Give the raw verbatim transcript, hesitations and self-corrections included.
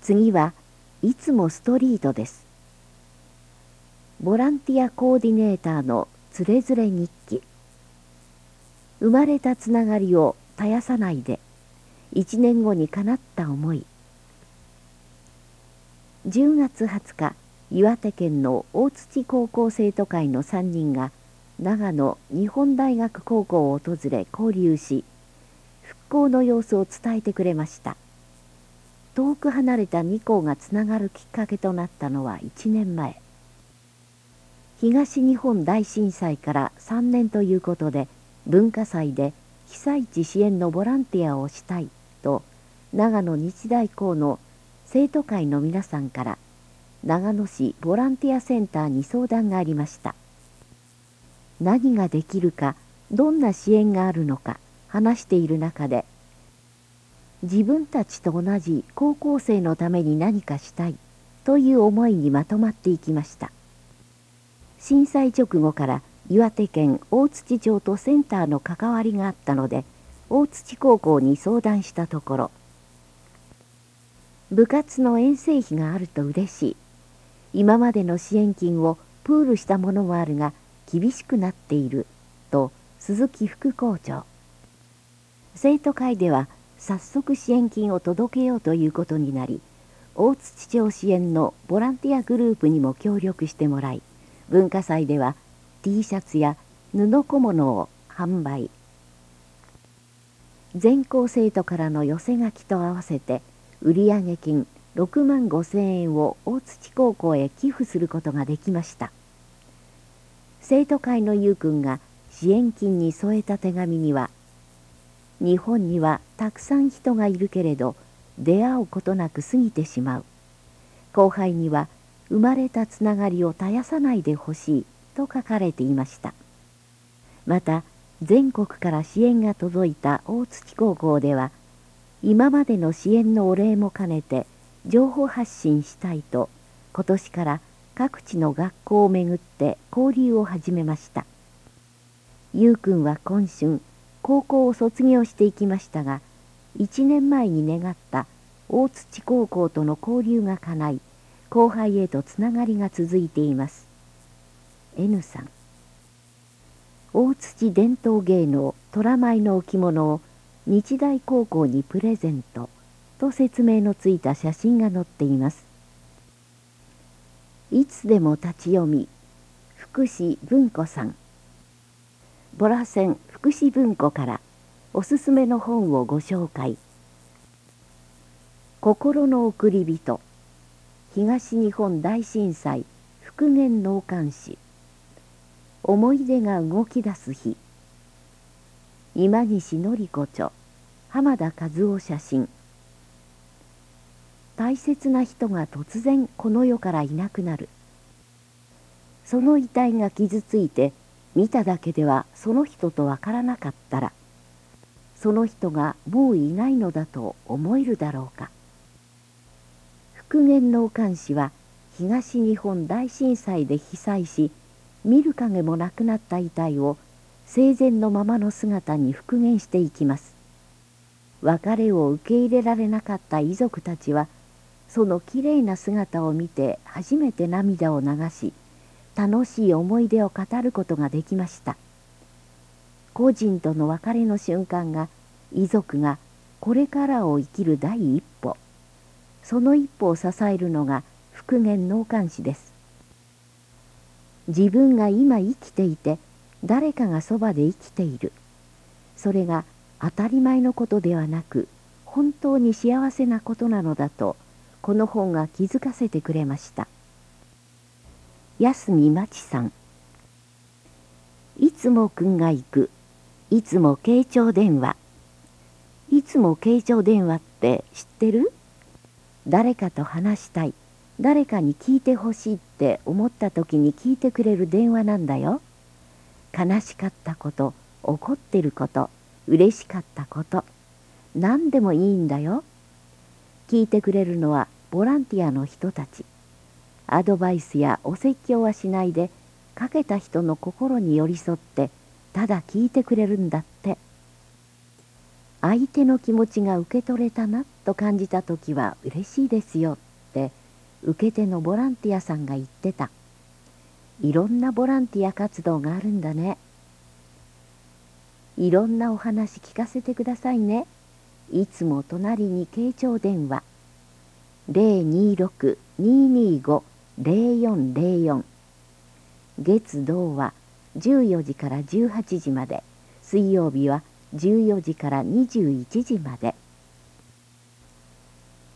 次はいつもストリートです。ボランティアコーディネーターのつれづれ日記。生まれたつながりを絶やさないで、一年後にかなった思い。じゅうがつはつか、岩手県の大槌高校生徒会のさんにんが長野日本大学高校を訪れ交流し、復興の様子を伝えてくれました。遠く離れたに校がつながるきっかけとなったのはいちねんまえ。東日本大震災からさんねんということで、文化祭で被災地支援のボランティアをしたいと長野日大校の生徒会の皆さんから長野市ボランティアセンターに相談がありました。何ができるか、どんな支援があるのか話している中で、自分たちと同じ高校生のために何かしたいという思いにまとまっていきました。震災直後から岩手県大槌町とセンターの関わりがあったので、大槌高校に相談したところ、部活の遠征費があると嬉しい。今までの支援金をプールしたものもあるが厳しくなっていると鈴木副校長。生徒会では早速支援金を届けようということになり、大槌町支援のボランティアグループにも協力してもらい、文化祭では T シャツや布小物を販売。全校生徒からの寄せ書きと合わせて売上金ろくまんごせんえんを大槌高校へ寄付することができました。生徒会のゆうくんが支援金に添えた手紙には、日本にはたくさん人がいるけれど出会うことなく過ぎてしまう。後輩には生まれたつながりを絶やさないでほしいと書かれていました。また全国から支援が届いた大槌高校では、今までの支援のお礼も兼ねて情報発信したいと、今年から各地の学校を巡って交流を始めました。ゆうくんは今春高校を卒業していきましたが、いちねんまえに願った大槌高校との交流が叶い、後輩へとつながりが続いています。 N さん。大槌伝統芸能虎舞の置物を日大高校にプレゼントと説明のついた写真が載っています。いつでも立ち読み、福祉文庫さん。ボラセン福祉文庫からおすすめの本をご紹介。心の送り人、東日本大震災復元納棺師。思い出が動き出す日。今西典子著、浜田和夫写真。大切な人が突然この世からいなくなる。その遺体が傷ついて見ただけではその人とわからなかったら、その人がもういないのだと思えるだろうか。復元納棺師は東日本大震災で被災し、見る影もなくなった遺体を生前のままの姿に復元していきます。別れを受け入れられなかった遺族たちは、そのきれいな姿を見て初めて涙を流し、楽しい思い出を語ることができました。故人との別れの瞬間が、遺族がこれからを生きる第一歩、その一歩を支えるのが復元納棺師です。自分が今生きていて、誰かがそばで生きている。それが当たり前のことではなく、本当に幸せなことなのだと、この本が気づかせてくれました。安見真知さん。いつもくんが行く、いつも傾聴電話。いつも傾聴電話って知ってる？誰かと話したい、誰かに聞いてほしいって思った時に聞いてくれる電話なんだよ。悲しかったこと、怒ってること、嬉しかったこと、何でもいいんだよ。聞いてくれるのはボランティアの人たち。アドバイスやお説教はしないで、かけた人の心に寄り添ってただ聞いてくれるんだって。 相手の気持ちが受け取れたなと感じた時は嬉しいですよって受け手のボランティアさんが言ってた。いろんなボランティア活動があるんだね。いろんなお話聞かせてくださいね。いつも隣に傾聴電話 ゼロにろく にーにーご ゼロよんゼロよん。月土はじゅうよじからじゅうはちじまで、水曜日はじゅうよじからにじゅういちじまで。